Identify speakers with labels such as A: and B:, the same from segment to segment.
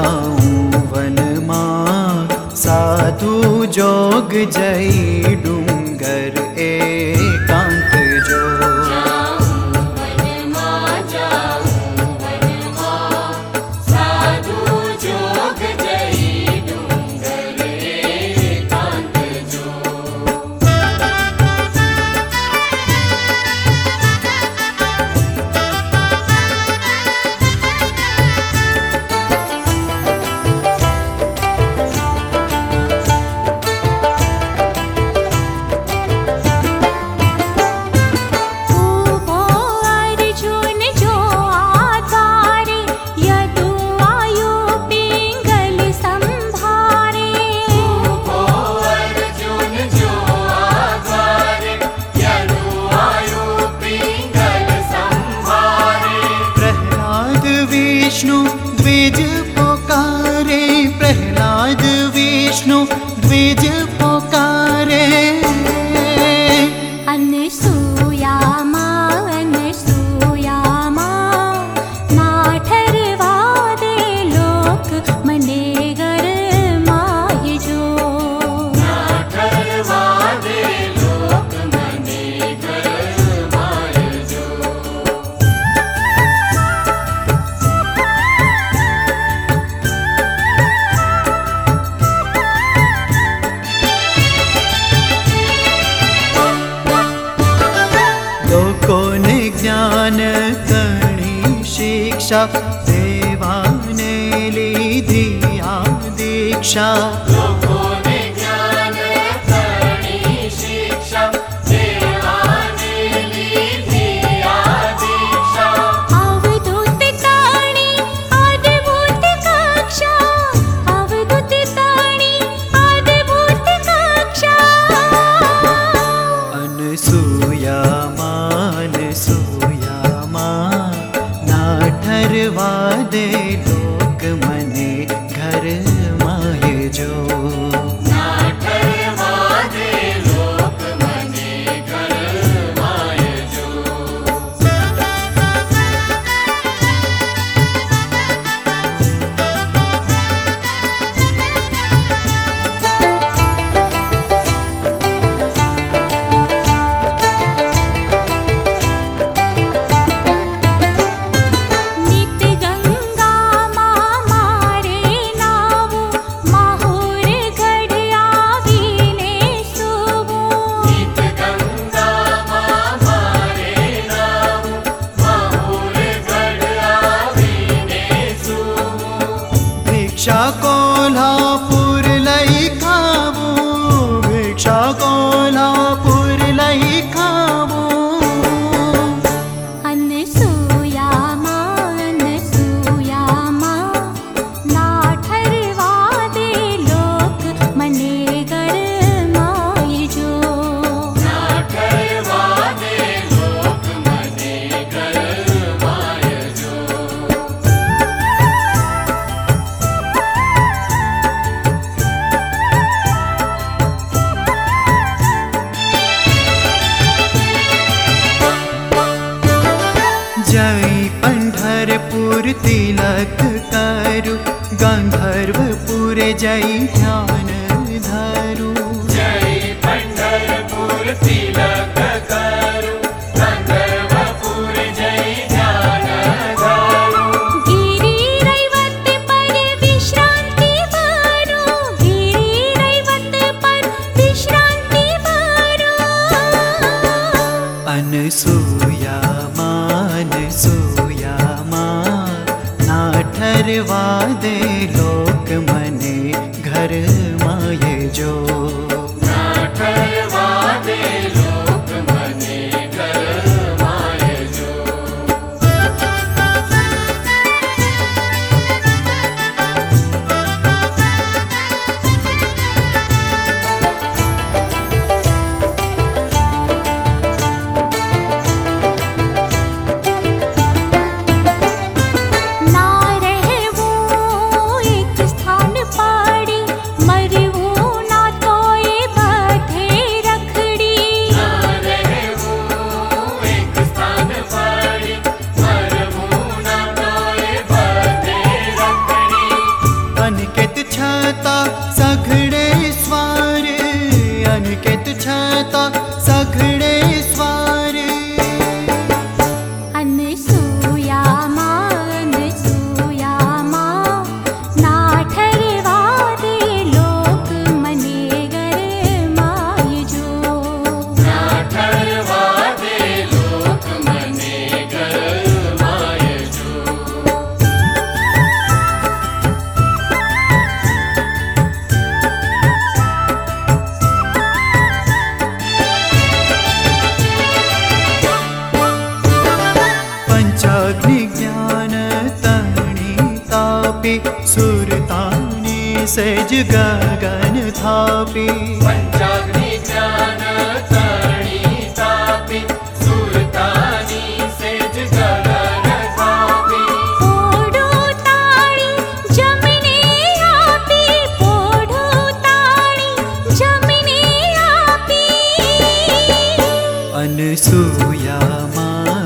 A: जाऊं वन मां साधु जोग जई डूंगर एकांत जो। विष्णु द्विज पुकारे, प्रहलाद विष्णु द्विज पुकारे।
B: अनसूया माँ ना ठहरवा दे लोक मने गर माय जो। ना ठहरवा दे लोक मने गर माय जो।
A: लोकों ने ज्ञान कणी शिक्षा, देवाने ली धिया दीक्षा।
B: लोकों ने ज्ञान कणी शिक्षा, देवाने ली धिया दीक्षा। अवधूत ताणी अद्भुत कक्षा, अवधूत ताणी अद्भुत कक्षा।
A: अनसूया ना ठहरवा दे लोक मने घर माय जो।
B: ना ठहरवा दे लोक मने घर माय जो।
A: भिक्षा कोल्हापुर लई खावो, भिक्षा कोल्हापुर लई खावो।
B: अनसूया माँ ना ठहरवा दे लोक मने गर माय जो। ना ठहरवा दे लोक मने गर माय जो।
A: जय पंढरपुर तिलक करु, गंधर्वपुर जय ध्यान धरु।
B: जय पंढरपुर तिलक करु, गंधर्वपुर जय ध्यान धरु। गिरि रैवत पर विश्रांति भरो, गिरि रैवत पर विश्रांति भरो।
A: अनसूया माँ ना ठहरवा दे लोक मने घर माय जो।
B: ना ठहरवा दे लोक मने घर माय जो। ना रहवो एक स्थान पाड़ी, मरवो ना तोय
A: ता सघड़े स्वार।
C: अनसूया माँ ना ठरवा दे लोक मने गरमाय जो।
B: ना ठरवा दे लोक मने गरमाय जो।
A: पंचाग्नि ज्ञान तणी तापी सुरतानी सेज गगन थापी।
B: पंचाग्नि ज्ञान तणी तापी सुरतानी सेज गगन थापी।
C: पोढ़ो ताणी जमने आपी, पोढ़ो ताणी जमने आपी।
A: अनसूया माँ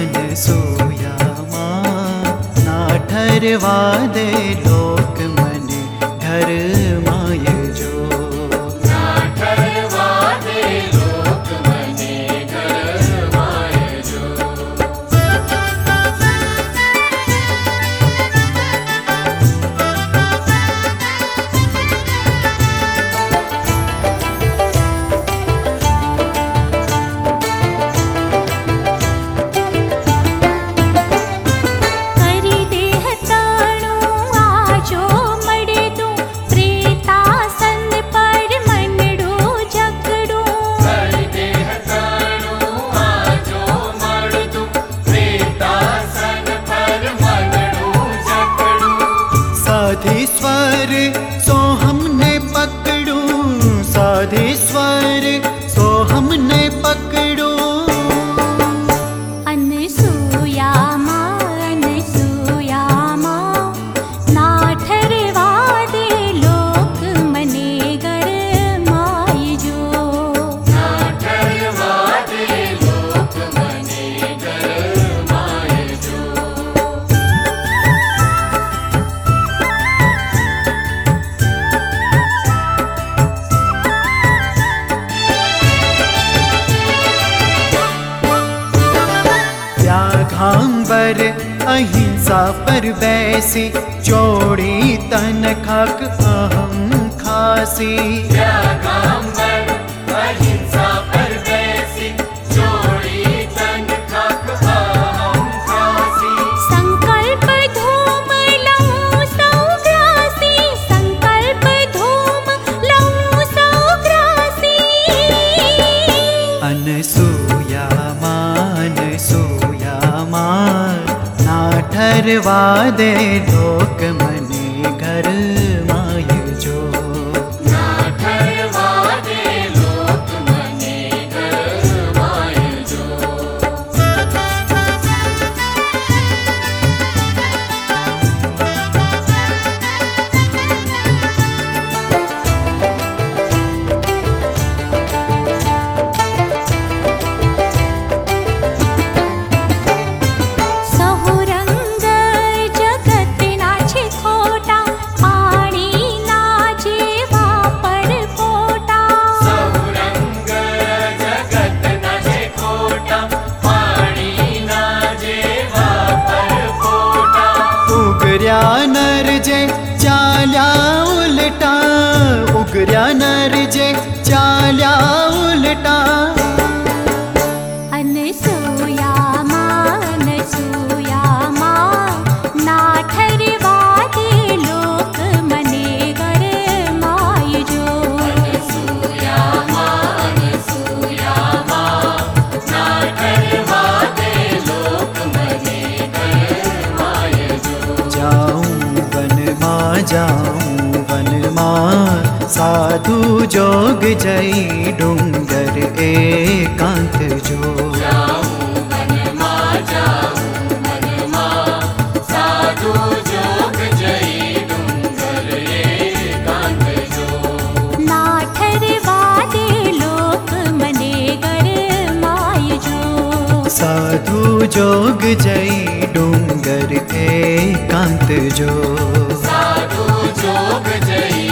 A: ना ठरवा दे लोक मने घर माय जो।
B: ना ठरवा दे लोक मने गरमाय जो।
C: करी देह ताणो आजो मड़े दूं, प्रेतासन पर मनड़ो जगड़ो।
B: करी देह ताणो आजो मड़दू, प्रेतासन पर मनड़ो जकड़ू।
A: साधी स्वर सो हमने पकड़ू, साधी स्वर सो हमने पकड़ू।
C: अनसूया माँ ना ठरवा दे लोक मने गरमाय जो।
B: ना ठरवा दे लोक मने गरमाय जो।
A: त्यागांबर अहिंसा पर बैसी, चोड़ी तन खाक अहम खासी।
B: त्यागांबर अहिंसा पर बैसी, चोड़ी तन खाक अहम खासी।
C: संकल्प धूम लहू सौग्रासी, संकल्प धूम लहू सौग्रासी।
A: अनसूया माँ ना ठरवा दे लोक मने घर माय जो।
B: ना ठरवा दे लोक मने गरमाय जो।
C: सहुरंग जगत नाचे खोटा, पाणी नाचे वापर पोटा।
B: सहुरंग जगत नाचे खोटा, पाणी नाचे वापर पोटा।
A: उगर्या नर जे चाल्या उलटा, उगर्या नर जे चाल्या उलटा।
C: अनसूया माँ ना ठरवा दे लोक मने गरमाय जो।
B: अनसूया माँ ना ठरवा दे लोक मने गरमाय जो।
A: जाऊं वन माँ साधु जोग जई डूंगर एकांत जो।
B: जाऊं वन माँ साधु जोग जई डूंगर एकांत जो।
C: ना ठरवा दे लोक मने गरमाय जो।
A: साधु जोग जई डूंगर एकांत जो।
B: साधु जोग जई